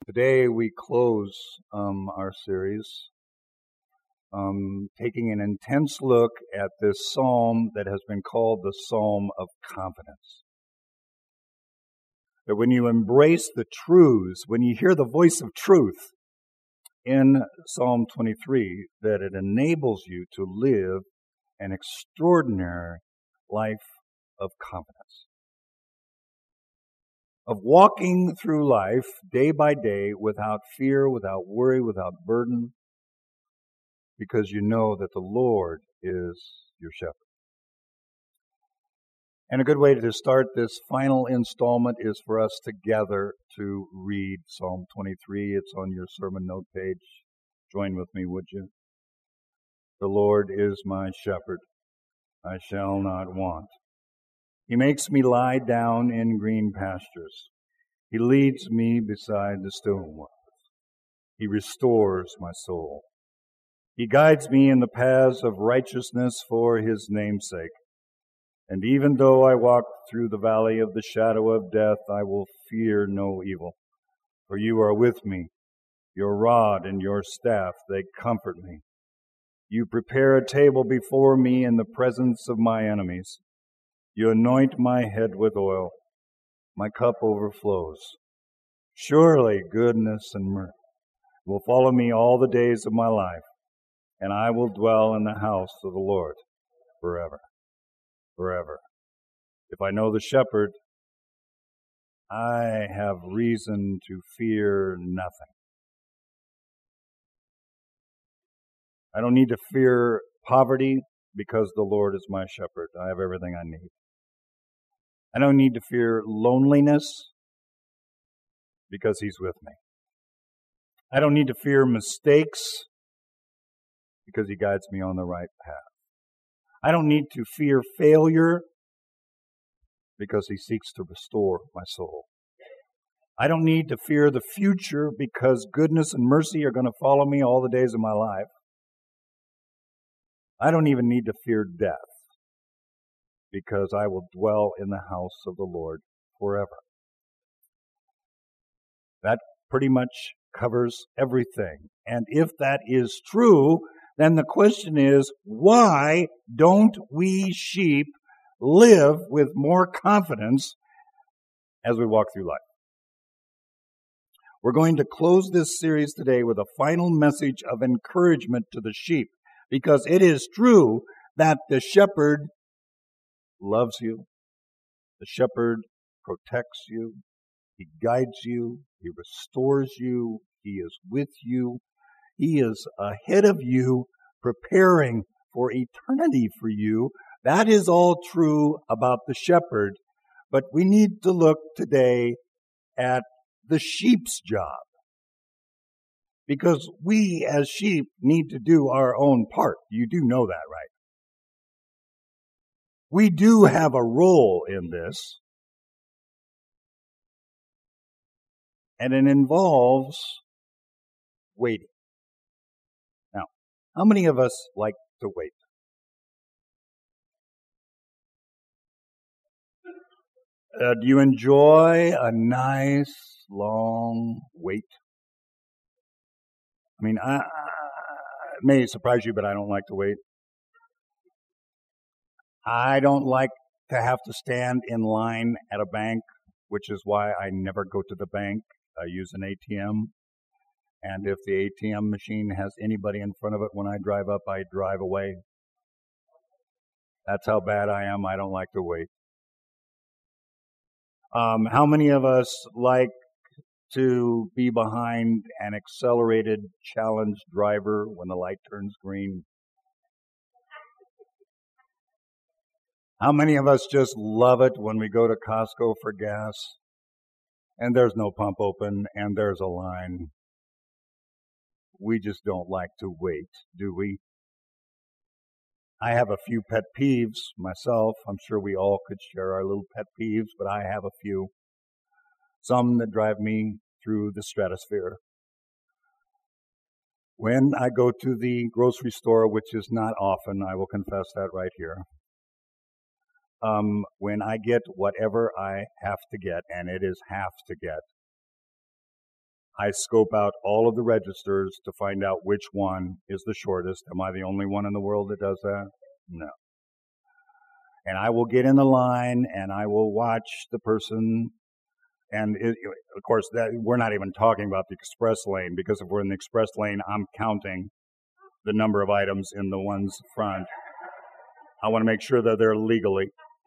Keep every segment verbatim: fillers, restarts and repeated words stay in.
Today we close um, our series, um, taking an intense look at this psalm that has been called the Psalm of Confidence. That when you embrace the truths, when you hear the voice of truth in Psalm twenty-three, that it enables you to live an extraordinary life of confidence. Of walking through life day by day without fear, without worry, without burden, because you know that the Lord is your shepherd. And a good way to start this final installment is for us together to read Psalm twenty-three. It's on your sermon note page. Join with me, would you? The Lord is my shepherd. I shall not want. He makes me lie down in green pastures. He leads me beside the still waters. He restores my soul. He guides me in the paths of righteousness for his name's sake. And even though I walk through the valley of the shadow of death, I will fear no evil. For you are with me. Your rod and your staff, they comfort me. You prepare a table before me in the presence of my enemies. You anoint my head with oil. My cup overflows. Surely goodness and mercy will follow me all the days of my life, and I will dwell in the house of the Lord forever, forever. If I know the shepherd, I have reason to fear nothing. I don't need to fear poverty because the Lord is my shepherd. I have everything I need. I don't need to fear loneliness because he's with me. I don't need to fear mistakes because he guides me on the right path. I don't need to fear failure because he seeks to restore my soul. I don't need to fear the future because goodness and mercy are going to follow me all the days of my life. I don't even need to fear death because I will dwell in the house of the Lord forever. That pretty much covers everything. And if that is true, then the question is, why don't we sheep live with more confidence as we walk through life? We're going to close this series today with a final message of encouragement to the sheep, because it is true that the shepherd loves you. The shepherd protects you. He guides you. He restores you. He is with you. He is ahead of you, preparing for eternity for you. That is all true about the shepherd. But we need to look today at the sheep's job. Because we as sheep need to do our own part. You do know that, right? We do have a role in this. And it involves waiting. Now, how many of us like to wait? Uh, do you enjoy a nice, long wait? I mean, I, I, it may surprise you, but I don't like to wait. I don't like to have to stand in line at a bank, which is why I never go to the bank. I use an A T M. And if the A T M machine has anybody in front of it when I drive up, I drive away. That's how bad I am. I don't like to wait. Um, how many of us like to be behind an accelerated challenge driver when the light turns green? How many of us just love it when we go to Costco for gas and there's no pump open and there's a line? We just don't like to wait, do we? I have a few pet peeves myself. I'm sure we all could share our little pet peeves, but I have a few. Some that drive me through the stratosphere. When I go to the grocery store, which is not often, I will confess that right here. Um, when I get whatever I have to get, and it is have to get, I scope out all of the registers to find out which one is the shortest. Am I the only one in the world that does that? No. And I will get in the line and I will watch the person. And it, of course, that we're not even talking about the express lane, because if we're in the express lane, I'm counting the number of items in the ones front. I want to make sure that they're legally.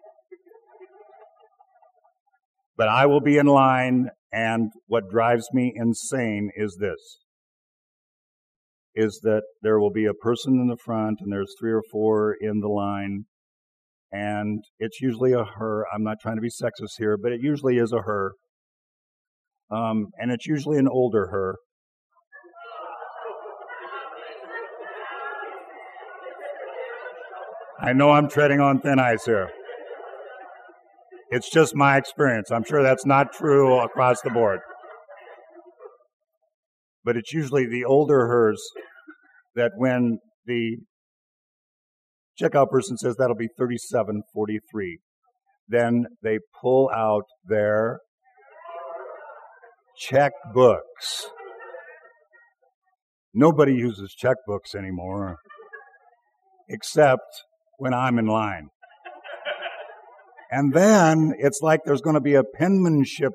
But I will be in line, and what drives me insane is this, is that there will be a person in the front, and there's three or four in the line, and it's usually a her. I'm not trying to be sexist here, but it usually is a her. Um, and it's usually an older her. I know I'm treading on thin ice here. It's just my experience. I'm sure that's not true across the board. But it's usually the older hers that when the checkout person says that'll be thirty-seven forty-three, then they pull out their checkbooks. Nobody uses checkbooks anymore, except when I'm in line. And then it's like there's going to be a penmanship.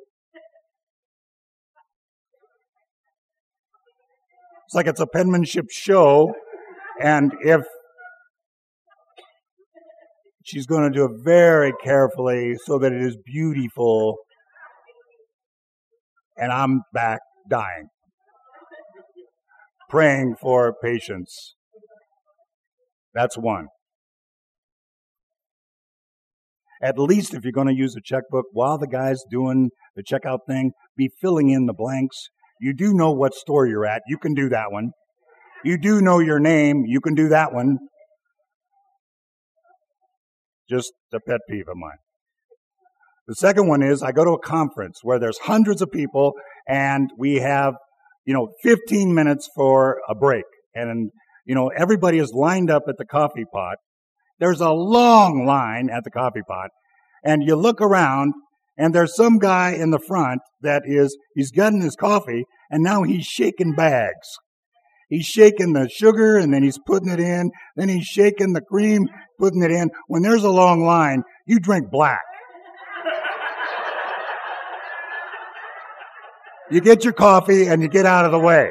It's like it's a penmanship show, and if she's going to do it very carefully so that it is beautiful, and I'm back dying, praying for patience. That's one. At least if you're going to use a checkbook, while the guy's doing the checkout thing, be filling in the blanks. You do know what store you're at. You can do that one. You do know your name. You can do that one. Just a pet peeve of mine. The second one is I go to a conference where there's hundreds of people and we have, you know, fifteen minutes for a break. And, you know, everybody is lined up at the coffee pot. There's a long line at the coffee pot, and you look around, and there's some guy in the front that is, he's getting his coffee, and now he's shaking bags. He's shaking the sugar, and then he's putting it in, then he's shaking the cream, putting it in. When there's a long line, you drink black. You get your coffee, and you get out of the way.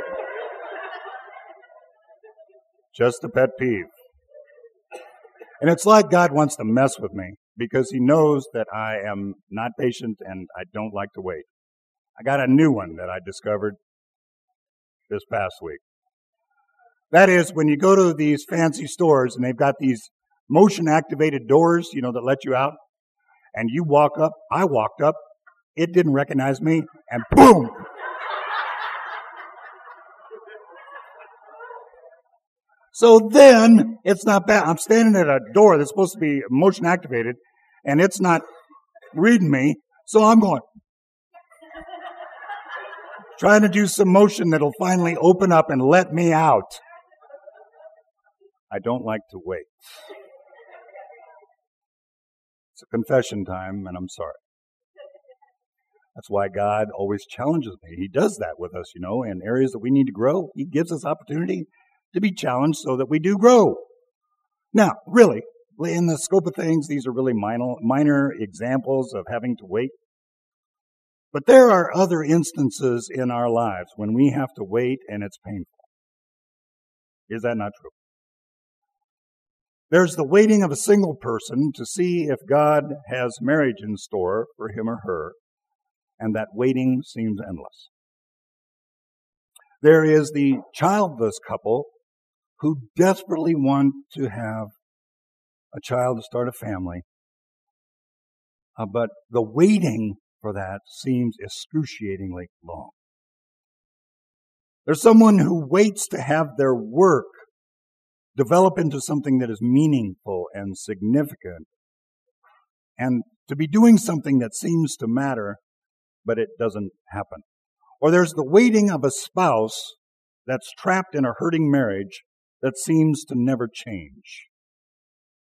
Just a pet peeve. And it's like God wants to mess with me because he knows that I am not patient and I don't like to wait. I got a new one that I discovered this past week. That is, when you go to these fancy stores and they've got these motion-activated doors, you know, that let you out, and you walk up, I walked up, it didn't recognize me, and boom! So then, it's not bad. I'm standing at a door that's supposed to be motion activated, and it's not reading me, so I'm going, trying to do some motion that'll finally open up and let me out. I don't like to wait. It's a confession time, and I'm sorry. That's why God always challenges me. He does that with us, you know, in areas that we need to grow. He gives us opportunity to be challenged so that we do grow. Now, really, in the scope of things, these are really minor, minor examples of having to wait. But there are other instances in our lives when we have to wait and it's painful. Is that not true? There's the waiting of a single person to see if God has marriage in store for him or her, and that waiting seems endless. There is the childless couple who desperately want to have a child to start a family, uh, but the waiting for that seems excruciatingly long. There's someone who waits to have their work develop into something that is meaningful and significant, and to be doing something that seems to matter, but it doesn't happen. Or there's the waiting of a spouse that's trapped in a hurting marriage that seems to never change.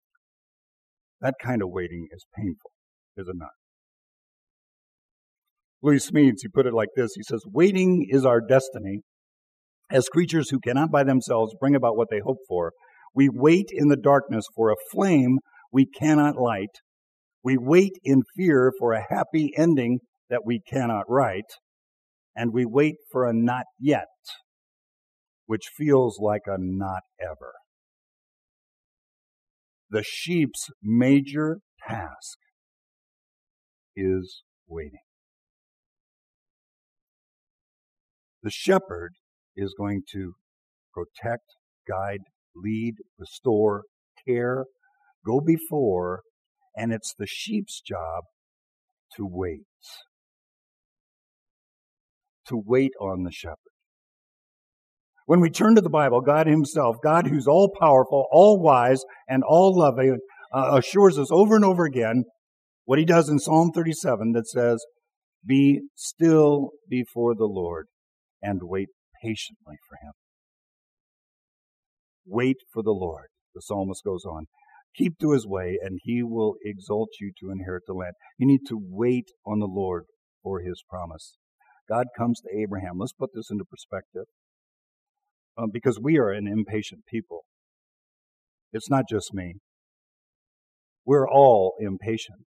That kind of waiting is painful, is it not? Louis Smedes, he put it like this. He says, waiting is our destiny. As creatures who cannot by themselves bring about what they hope for, we wait in the darkness for a flame we cannot light. We wait in fear for a happy ending that we cannot write. And we wait for a not yet, which feels like a not ever. The sheep's major task is waiting. The shepherd is going to protect, guide, lead, restore, care, go before, and it's the sheep's job to wait. To wait on the shepherd. When we turn to the Bible, God himself, God who's all-powerful, all-wise, and all-loving, uh, assures us over and over again what he does in Psalm thirty-seven that says, be still before the Lord and wait patiently for him. Wait for the Lord, the psalmist goes on. Keep to his way, and he will exalt you to inherit the land. You need to wait on the Lord for his promise. God comes to Abraham. Let's put this into perspective. Um, because we are an impatient people. It's not just me. We're all impatient.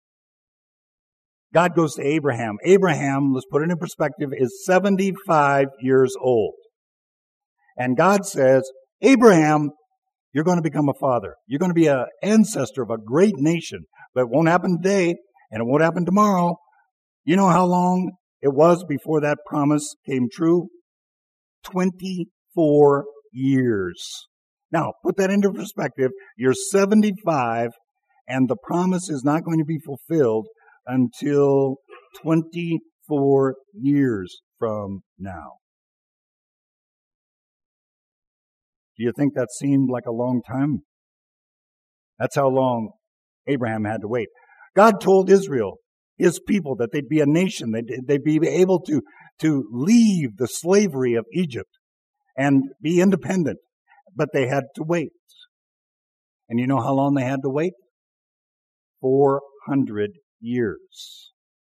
God goes to Abraham. Abraham, let's put it in perspective, is seventy-five years old. And God says, Abraham, you're going to become a father. You're going to be an ancestor of a great nation. But it won't happen today, and it won't happen tomorrow. You know how long it was before that promise came true? twenty-four years. Now, put that into perspective. You're seventy-five, and the promise is not going to be fulfilled until twenty-four years from now. Do you think that seemed like a long time? That's how long Abraham had to wait. God told Israel, his people, that they'd be a nation. They'd, they'd be able to, to leave the slavery of Egypt and be independent. But they had to wait. And you know how long they had to wait? four hundred years.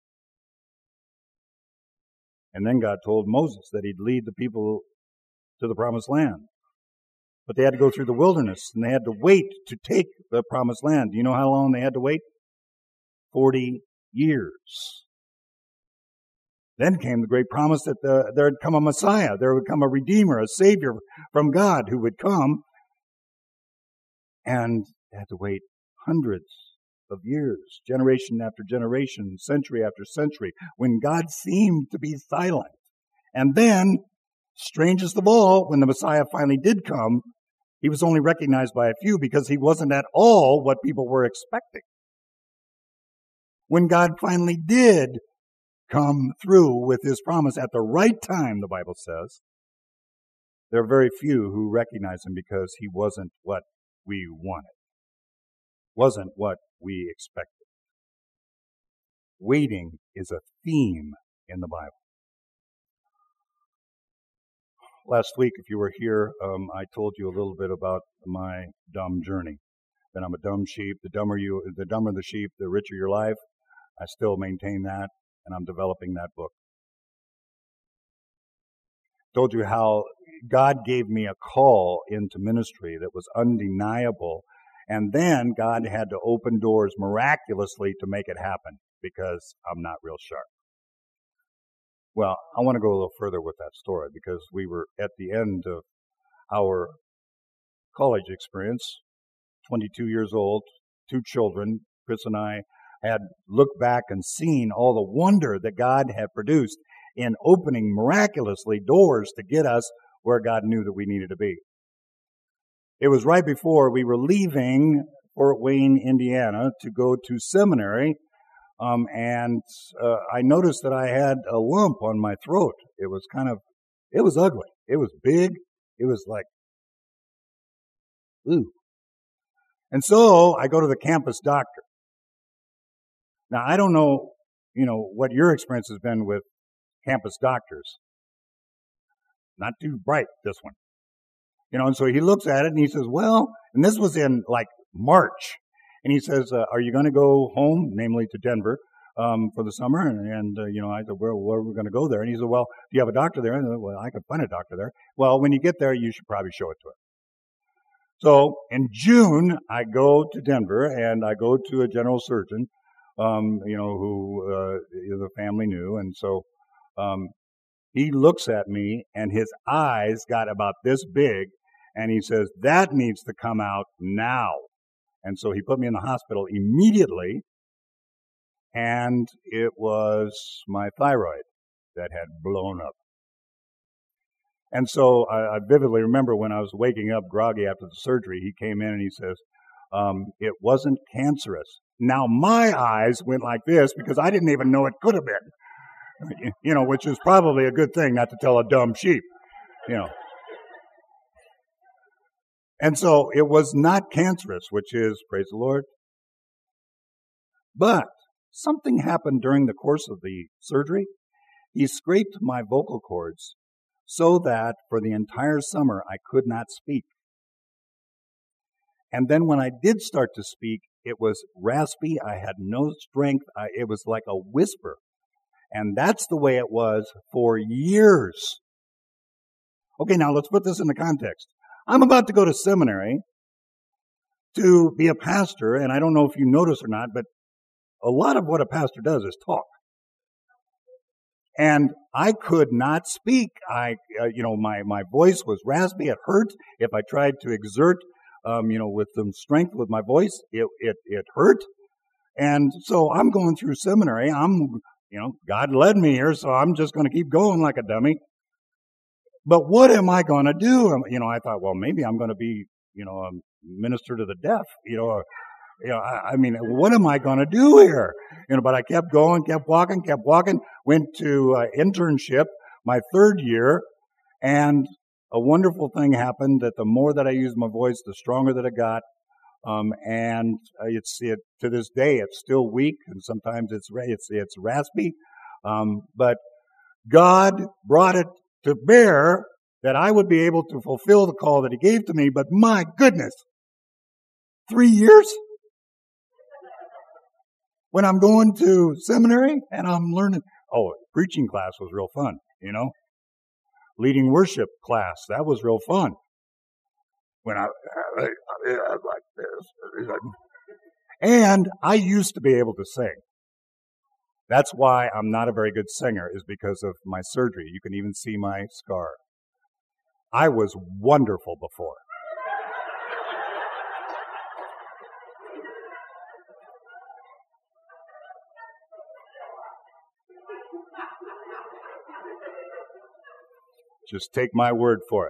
And then God told Moses that he'd lead the people to the promised land. But they had to go through the wilderness, and they had to wait to take the promised land. Do you know how long they had to wait? forty years. Then came the great promise that the, there would come a Messiah, there would come a Redeemer, a Savior from God who would come. And they had to wait hundreds of years, generation after generation, century after century, when God seemed to be silent. And then, strangest of all, when the Messiah finally did come, he was only recognized by a few because he wasn't at all what people were expecting. When God finally did come through with his promise at the right time, the Bible says, there are very few who recognize him because he wasn't what we wanted, wasn't what we expected. Waiting is a theme in the Bible. Last week, if you were here, um, I told you a little bit about my dumb journey. That I'm a dumb sheep. The dumber you, the dumber the sheep, the richer your life. I still maintain that, and I'm developing that book. Told you how God gave me a call into ministry that was undeniable, and then God had to open doors miraculously to make it happen because I'm not real sharp. Well, I want to go a little further with that story because we were at the end of our college experience, twenty-two years old, two children. Chris and I had looked back and seen all the wonder that God had produced in opening miraculously doors to get us where God knew that we needed to be. It was right before we were leaving Fort Wayne, Indiana, to go to seminary. Um, and uh, I noticed that I had a lump on my throat. It was kind of, it was ugly. It was big. It was like, ooh. And so I go to the campus doctor. Now, I don't know, you know, what your experience has been with campus doctors. Not too bright, this one. You know, and so he looks at it and he says, well, and this was in like March. And he says, uh, are you going to go home, namely to Denver, um, for the summer. And, and uh, you know, I said, where, where are we going to go there? And he said, well, do you have a doctor there? And I said, well, I could find a doctor there. Well, when you get there, you should probably show it to him. So in June, I go to Denver and I go to a general surgeon, um, you know, who uh, the family knew. And so um, he looks at me and his eyes got about this big and he says, that needs to come out now. And so he put me in the hospital immediately. And it was my thyroid that had blown up. And so I, I vividly remember when I was waking up groggy after the surgery, he came in and he says, um, it wasn't cancerous. Now my eyes went like this because I didn't even know it could have been, you know, which is probably a good thing not to tell a dumb sheep, you know. And so it was not cancerous, which is, praise the Lord. But something happened during the course of the surgery. He scraped my vocal cords so that for the entire summer I could not speak. And then when I did start to speak, it was raspy. I had no strength. I, it was like a whisper. And that's the way it was for years. Okay, now let's put this into context. I'm about to go to seminary to be a pastor, and I don't know if you notice or not, but a lot of what a pastor does is talk. And I could not speak. I, uh, you know, my, my voice was raspy. It hurt. If I tried to exert, um, you know, with some strength with my voice, it, it, it hurt. And so I'm going through seminary. I'm, you know, God led me here, so I'm just going to keep going like a dummy. But what am I going to do? You know, I thought, well, maybe I'm going to be, you know, a minister to the deaf, you know, You know, I, I mean, what am I going to do here? You know, but I kept going, kept walking, kept walking, went to uh, internship my third year, and a wonderful thing happened that the more that I used my voice, the stronger that it got. Um, and it's it, to this day, it's still weak, and sometimes it's it's it's raspy. Um, but God brought it to bear that I would be able to fulfill the call that He gave to me. But my goodness, three years? When I'm going to seminary and I'm learning, oh, preaching class was real fun, you know. Leading worship class, that was real fun. When I, I, I, I like this. And I used to be able to sing. That's why I'm not a very good singer, is because of my surgery. You can even see my scar. I was wonderful before. Just take my word for it.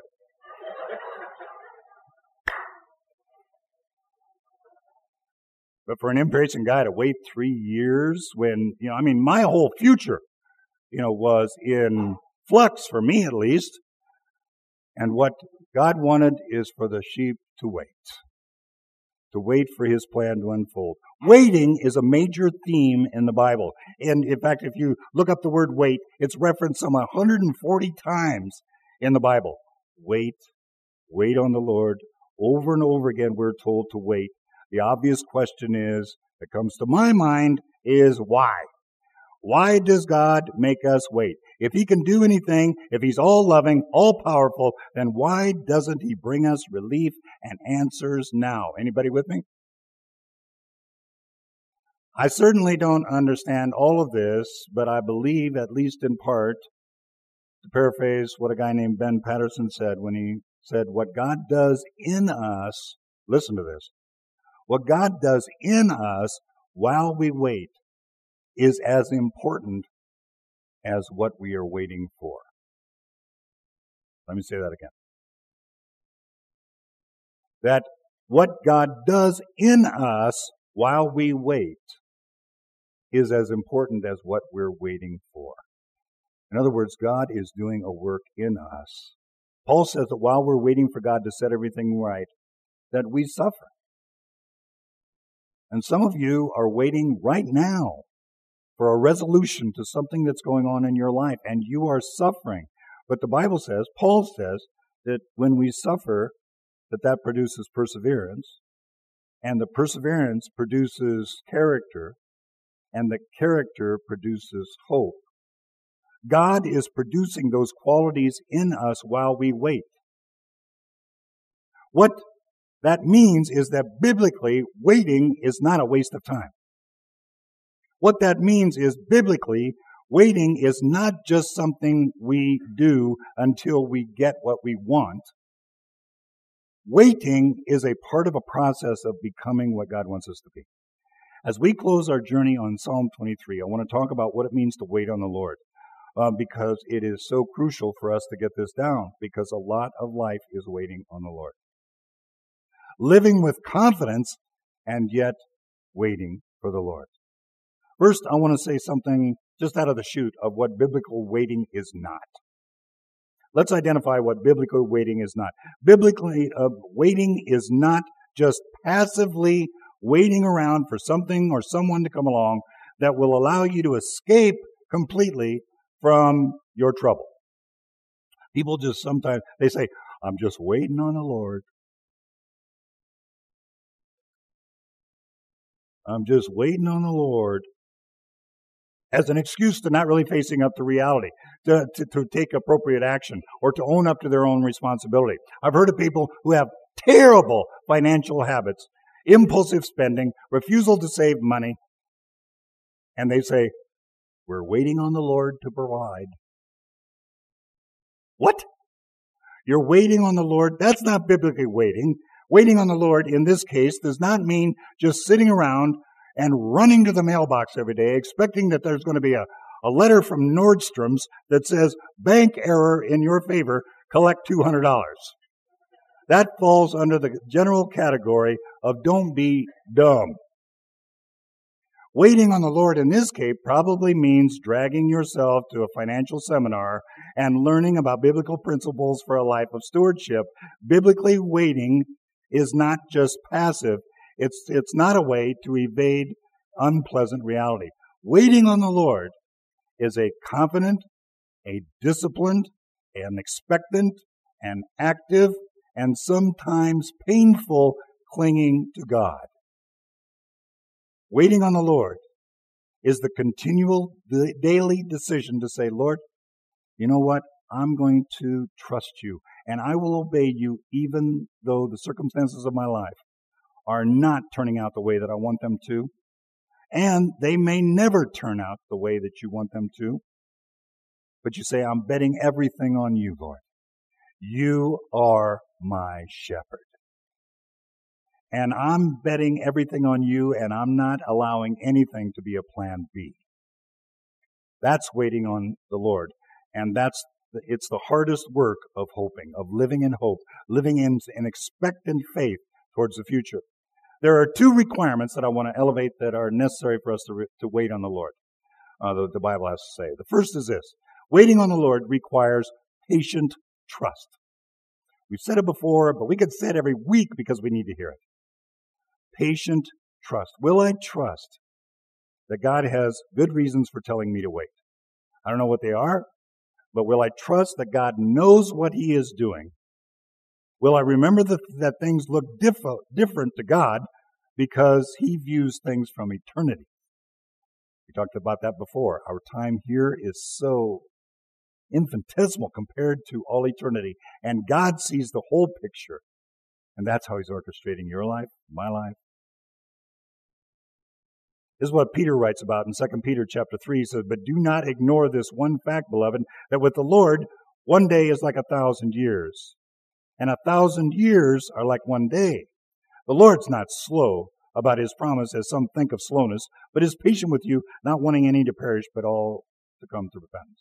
But for an impatient guy to wait three years when, you know, I mean, my whole future, you know, was in flux, for me at least. And what God wanted is for the sheep to wait. To wait for His plan to unfold. Waiting is a major theme in the Bible. And in fact, if you look up the word wait, it's referenced some one hundred forty times in the Bible. Wait, wait on the Lord. Over and over again, we're told to wait. The obvious question is, that comes to my mind, is why? Why does God make us wait? If He can do anything, if He's all-loving, all-powerful, then why doesn't He bring us relief and answers now? Anybody with me? I certainly don't understand all of this, but I believe, at least in part, to paraphrase what a guy named Ben Patterson said when he said, what God does in us, listen to this, what God does in us while we wait is as important as what we are waiting for. Let me say that again. That what God does in us while we wait is as important as what we're waiting for. In other words, God is doing a work in us. Paul says that while we're waiting for God to set everything right, that we suffer. And some of you are waiting right now for a resolution to something that's going on in your life, and you are suffering. But the Bible says, Paul says, that when we suffer, that that produces perseverance, and the perseverance produces character, and the character produces hope. God is producing those qualities in us while we wait. What that means is that biblically, waiting is not a waste of time. What that means is biblically, waiting is not just something we do until we get what we want. Waiting is a part of a process of becoming what God wants us to be. As we close our journey on Psalm twenty-three, I want to talk about what it means to wait on the Lord, uh, because it is so crucial for us to get this down, because a lot of life is waiting on the Lord. Living with confidence and yet waiting for the Lord. First, I want to say something just out of the chute of what biblical waiting is not. Let's identify what biblical waiting is not. Biblically, uh, waiting is not just passively waiting around for something or someone to come along that will allow you to escape completely from your trouble. People just sometimes, they say, I'm just waiting on the Lord. I'm just waiting on the Lord, as an excuse to not really facing up to reality, to, to, to take appropriate action, or to own up to their own responsibility. I've heard of people who have terrible financial habits, impulsive spending, refusal to save money, and they say, we're waiting on the Lord to provide. What? You're waiting on the Lord? That's not biblically waiting. Waiting on the Lord in this case does not mean just sitting around and running to the mailbox every day expecting that there's going to be a, a letter from Nordstrom's that says, bank error in your favor, collect two hundred dollars. That falls under the general category of don't be dumb. Waiting on the Lord in this case probably means dragging yourself to a financial seminar and learning about biblical principles for a life of stewardship. Biblically waiting is not just passive. It's, it's not a way to evade unpleasant reality. Waiting on the Lord is a confident, a disciplined, an expectant, an active, and sometimes painful clinging to God. Waiting on the Lord is the continual daily decision to say, Lord, you know what? I'm going to trust you, and I will obey you even though the circumstances of my life are not turning out the way that I want them to, and they may never turn out the way that you want them to. But you say, I'm betting everything on you, Lord. You are my shepherd. And I'm betting everything on you, and I'm not allowing anything to be a plan B. That's waiting on the Lord. And that's it's the hardest work of hoping, of living in hope, living in an expectant faith towards the future. There are two requirements that I want to elevate that are necessary for us to, re- to wait on the Lord, uh, the, the Bible has to say. The first is this. Waiting on the Lord requires patient trust. We've said it before, but we could say it every week because we need to hear it. Patient trust. Will I trust that God has good reasons for telling me to wait? I don't know what they are, but will I trust that God knows what He is doing? Will I remember that, that things look diff- different to God because He views things from eternity? We talked about that before. Our time here is so infinitesimal compared to all eternity, and God sees the whole picture, and that's how He's orchestrating your life, my life. This is what Peter writes about in Second Peter chapter three. He says, but do not ignore this one fact, beloved, that with the Lord, one day is like a thousand years, and a thousand years are like one day. The Lord's not slow about His promise, as some think of slowness, but is patient with you, not wanting any to perish, but all to come to repentance.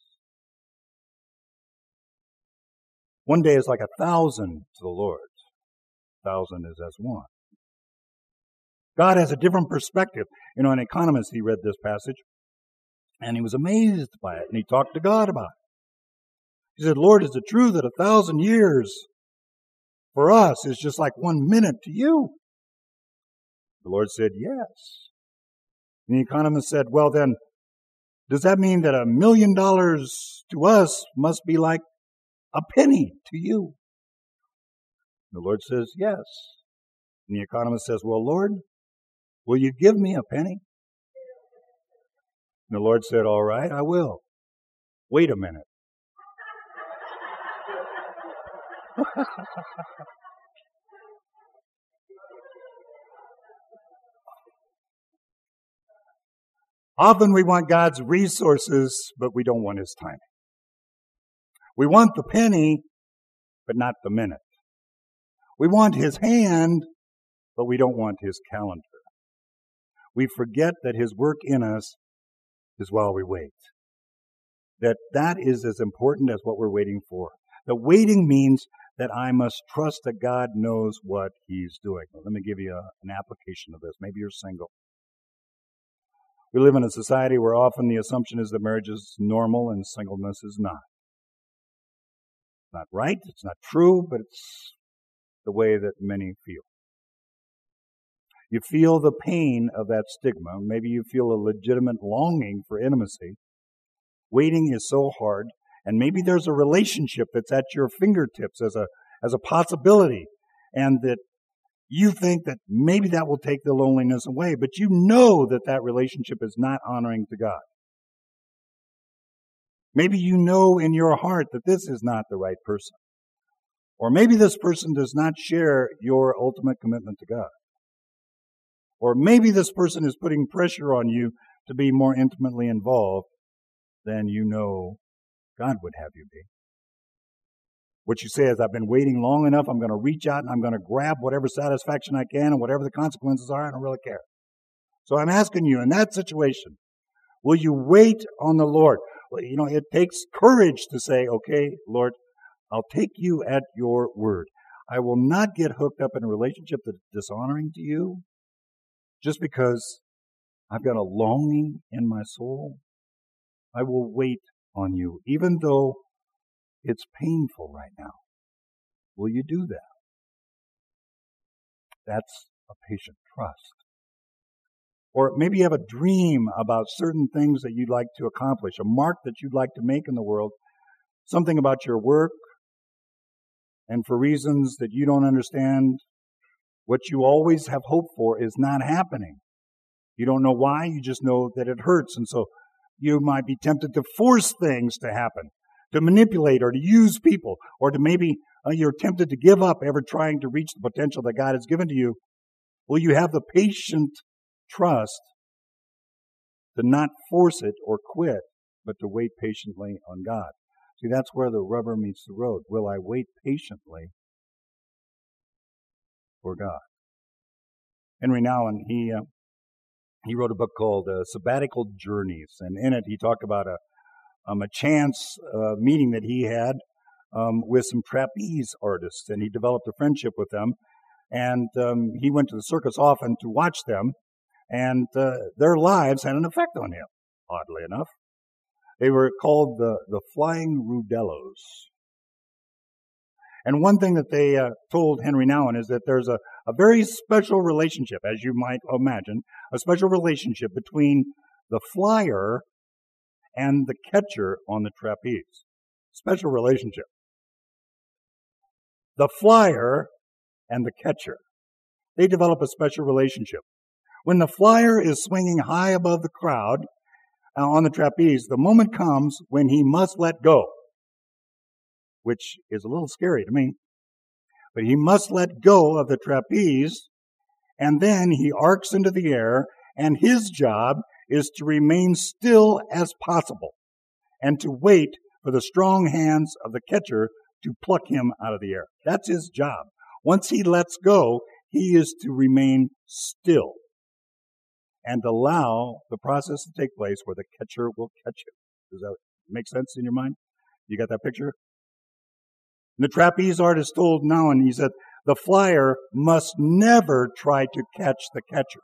One day is like a thousand to the Lord. A thousand is as one. God has a different perspective. You know, an economist, he read this passage, and he was amazed by it, and he talked to God about it. He said, Lord, is it true that a thousand years for us is just like one minute to you? The Lord said, yes. And the economist said, well then, does that mean that a million dollars to us must be like a penny to you? The Lord says, yes. And the economist says, well, Lord, will you give me a penny? And the Lord said, all right, I will. Wait a minute. Often we want God's resources, but we don't want His timing. We want the penny, but not the minute. We want His hand, but we don't want His calendar. We forget that His work in us is while we wait. That that is as important as what we're waiting for. The waiting means that I must trust that God knows what He's doing. Well, let me give you a, an application of this. Maybe you're single. We live in a society where often the assumption is that marriage is normal and singleness is not. It's not right, it's not true, but it's the way that many feel. You feel the pain of that stigma. Maybe you feel a legitimate longing for intimacy. Waiting is so hard, and maybe there's a relationship that's at your fingertips as a as a possibility, and that you think that maybe that will take the loneliness away, but you know that that relationship is not honoring to God. Maybe you know in your heart that this is not the right person. Or maybe this person does not share your ultimate commitment to God. Or maybe this person is putting pressure on you to be more intimately involved than you know God would have you be. What you say is, I've been waiting long enough, I'm going to reach out and I'm going to grab whatever satisfaction I can, and whatever the consequences are, I don't really care. So I'm asking you, in that situation, will you wait on the Lord? Well, you know, it takes courage to say, okay, Lord, I'll take you at your word. I will not get hooked up in a relationship that's dishonoring to you just because I've got a longing in my soul. I will wait on you, even though it's painful right now. Will you do that? That's a patient trust. Or maybe you have a dream about certain things that you'd like to accomplish, a mark that you'd like to make in the world, something about your work, and for reasons that you don't understand, what you always have hoped for is not happening. You don't know why, you just know that it hurts, and so you might be tempted to force things to happen, to manipulate or to use people, or to maybe uh, you're tempted to give up ever trying to reach the potential that God has given to you. Will you have the patient trust to not force it or quit, but to wait patiently on God? See, that's where the rubber meets the road. Will I wait patiently for God? Henry Nouwen, he uh, he wrote a book called uh, Sabbatical Journeys, and in it he talked about a um, a chance uh, meeting that he had um, with some trapeze artists, and he developed a friendship with them. And um, he went to the circus often to watch them, and uh, their lives had an effect on him, oddly enough. They were called the, the Flying Rudellos. And one thing that they uh, told Henry Nouwen is that there's a, a very special relationship, as you might imagine, a special relationship between the flyer and the catcher on the trapeze. Special relationship. The flyer and the catcher. They develop a special relationship. When the flyer is swinging high above the crowd uh, on the trapeze, the moment comes when he must let go, which is a little scary to me. But he must let go of the trapeze, and then he arcs into the air, and his job is to remain still as possible and to wait for the strong hands of the catcher to pluck him out of the air. That's his job. Once he lets go, he is to remain still and allow the process to take place where the catcher will catch him. Does that make sense in your mind? You got that picture? And the trapeze artist told Nouwen, he said, the flyer must never try to catch the catcher.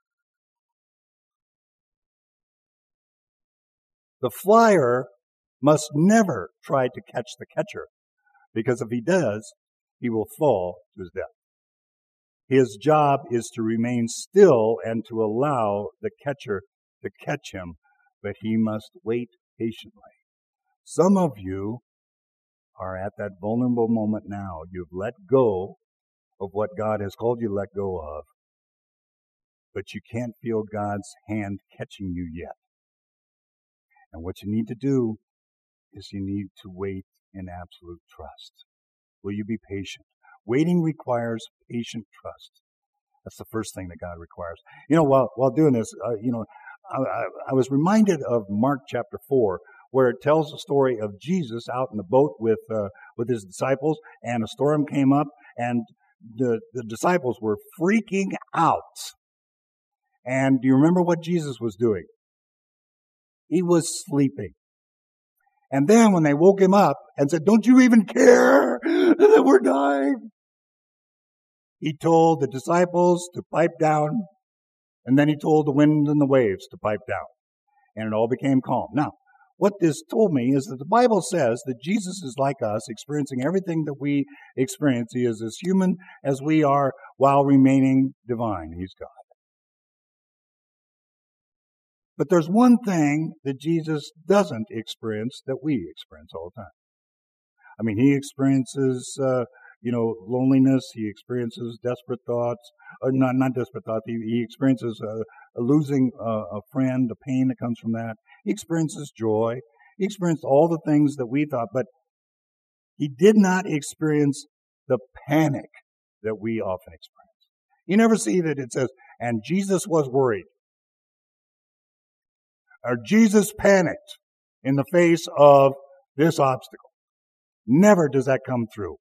The flyer must never try to catch the catcher, because if he does, he will fall to his death. His job is to remain still and to allow the catcher to catch him, but he must wait patiently. Some of you are at that vulnerable moment now. You've let go of what God has called you to let go of, but you can't feel God's hand catching you yet. And what you need to do is you need to wait in absolute trust. Will you be patient? Waiting requires patient trust. That's the first thing that God requires. You know, while while doing this, uh, you know, I, I, I was reminded of Mark chapter four, where it tells the story of Jesus out in the boat with uh, with his disciples, and a storm came up, and the the disciples were freaking out. And do you remember what Jesus was doing? He was sleeping. And then when they woke him up and said, "Don't you even care that we're dying?" He told the disciples to pipe down, and then he told the wind and the waves to pipe down. And it all became calm. Now, what this told me is that the Bible says that Jesus is like us, experiencing everything that we experience. He is as human as we are while remaining divine. He's God. But there's one thing that Jesus doesn't experience that we experience all the time. I mean, he experiences, uh, you know, loneliness. He experiences desperate thoughts. Or not, not desperate thoughts. He, he experiences uh, losing uh, a friend, the pain that comes from that. He experiences joy. He experienced all the things that we thought, but he did not experience the panic that we often experience. You never see that it says, "And Jesus was worried," or "Jesus panicked in the face of this obstacle." Never does that come through.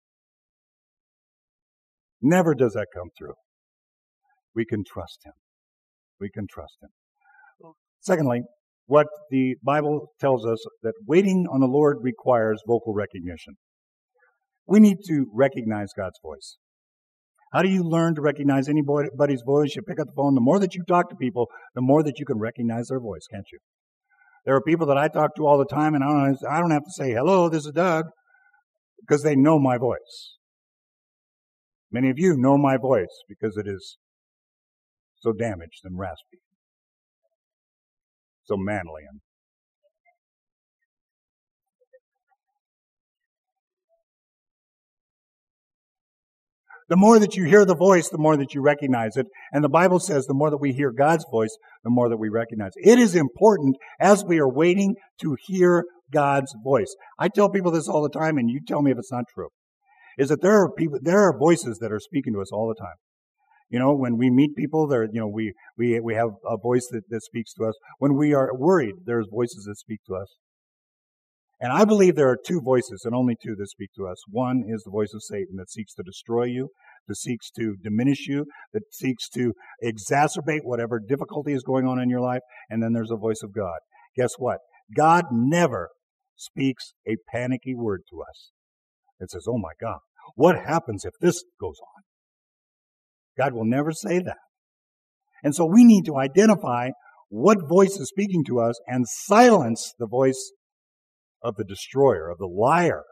Never does that come through. We can trust him. We can trust him. Secondly, what the Bible tells us, that waiting on the Lord requires vocal recognition. We need to recognize God's voice. How do you learn to recognize anybody's voice? You pick up the phone. The more that you talk to people, the more that you can recognize their voice, can't you? There are people that I talk to all the time, and I don't, I don't have to say, "Hello, this is Doug," because they know my voice. Many of you know my voice because it is so damaged and raspy, so manly. And the more that you hear the voice, the more that you recognize it. And the Bible says the more that we hear God's voice, the more that we recognize it. It is important as we are waiting to hear God's voice. I tell people this all the time, and you tell me if it's not true, is that there are people, there are voices that are speaking to us all the time. You know, when we meet people, there, you know, we, we, we have a voice that, that speaks to us. When we are worried, there's voices that speak to us. And I believe there are two voices, and only two, that speak to us. One is the voice of Satan that seeks to destroy you, that seeks to diminish you, that seeks to exacerbate whatever difficulty is going on in your life. And then there's the voice of God. Guess what? God never speaks a panicky word to us. It says, "Oh my God, what happens if this goes on?" God will never say that. And so we need to identify what voice is speaking to us and silence the voice of the destroyer, of the liar,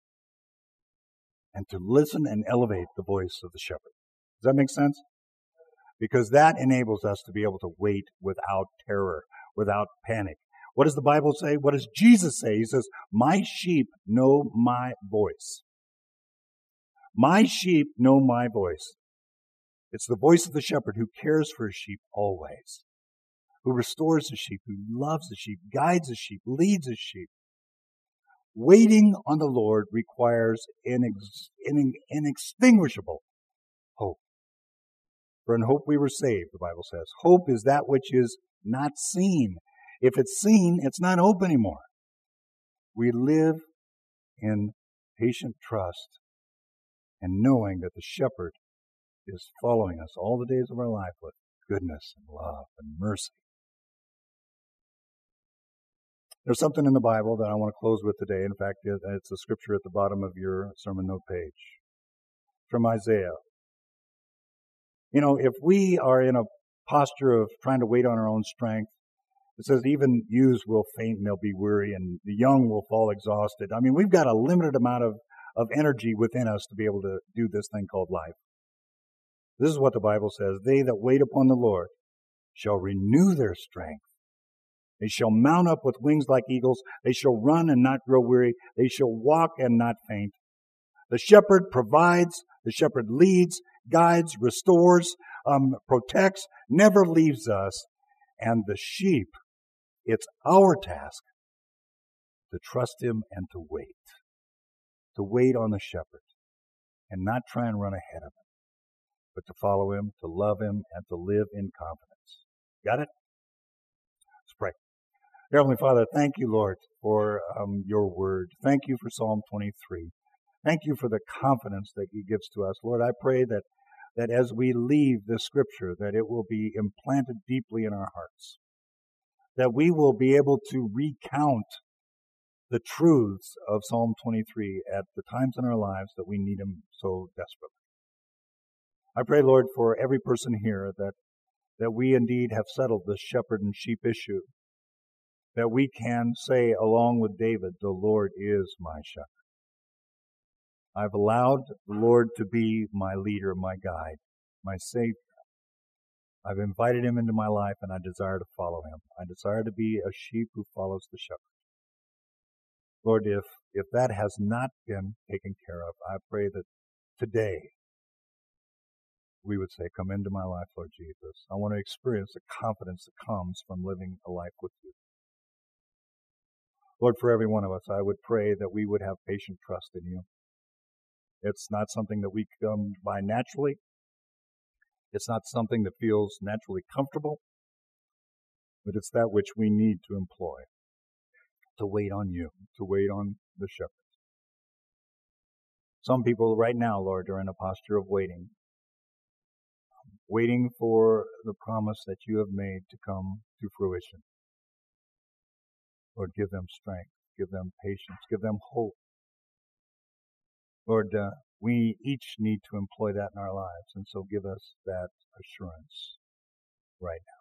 and to listen and elevate the voice of the shepherd. Does that make sense? Because that enables us to be able to wait without terror, without panic. What does the Bible say? What does Jesus say? He says, "My sheep know my voice." My sheep know my voice. It's the voice of the shepherd who cares for his sheep always, who restores his sheep, who loves his sheep, guides his sheep, leads his sheep. Waiting on the Lord requires inex- inextinguishable hope. For in hope we were saved, the Bible says. Hope is that which is not seen. If it's seen, it's not hope anymore. We live in patient trust and knowing that the shepherd is following us all the days of our life with goodness and love and mercy. There's something in the Bible that I want to close with today. In fact, it's a scripture at the bottom of your sermon note page from Isaiah. You know, if we are in a posture of trying to wait on our own strength, it says even youths will faint and they'll be weary, and the young will fall exhausted. I mean, we've got a limited amount of, of energy within us to be able to do this thing called life. This is what the Bible says. "They that wait upon the Lord shall renew their strength. They shall mount up with wings like eagles. They shall run and not grow weary. They shall walk and not faint." The shepherd provides. The shepherd leads, guides, restores, um, protects, never leaves us. And the sheep It's our task to trust him and to wait. To wait on the shepherd and not try and run ahead of him, but to follow him, to love him, and to live in confidence. Got it? Let's pray. Dear Heavenly Father, thank you, Lord, for um, your word. Thank you for Psalm twenty-three. Thank you for the confidence that you gives to us. Lord, I pray that, that as we leave this scripture, that it will be implanted deeply in our hearts, that we will be able to recount the truths of Psalm twenty-three at the times in our lives that we need them so desperately. I pray, Lord, for every person here that, that we indeed have settled this shepherd and sheep issue, that we can say along with David, the Lord is my shepherd. I've allowed the Lord to be my leader, my guide, my Savior. I've invited him into my life and I desire to follow him. I desire to be a sheep who follows the shepherd. Lord, if, if that has not been taken care of, I pray that today we would say, come into my life, Lord Jesus. I want to experience the confidence that comes from living a life with you. Lord, for every one of us, I would pray that we would have patient trust in you. It's not something that we come by naturally. It's not something that feels naturally comfortable, but it's that which we need to employ, to wait on you, to wait on the shepherd. Some people right now, Lord, are in a posture of waiting, waiting for the promise that you have made to come to fruition. Lord, give them strength, give them patience, give them hope. Lord, uh, we each need to employ that in our lives, and so give us that assurance right now.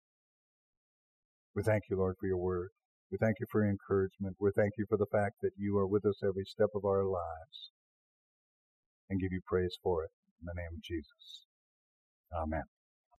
We thank you, Lord, for your word. We thank you for your encouragement. We thank you for the fact that you are with us every step of our lives, and give you praise for it in the name of Jesus. Amen.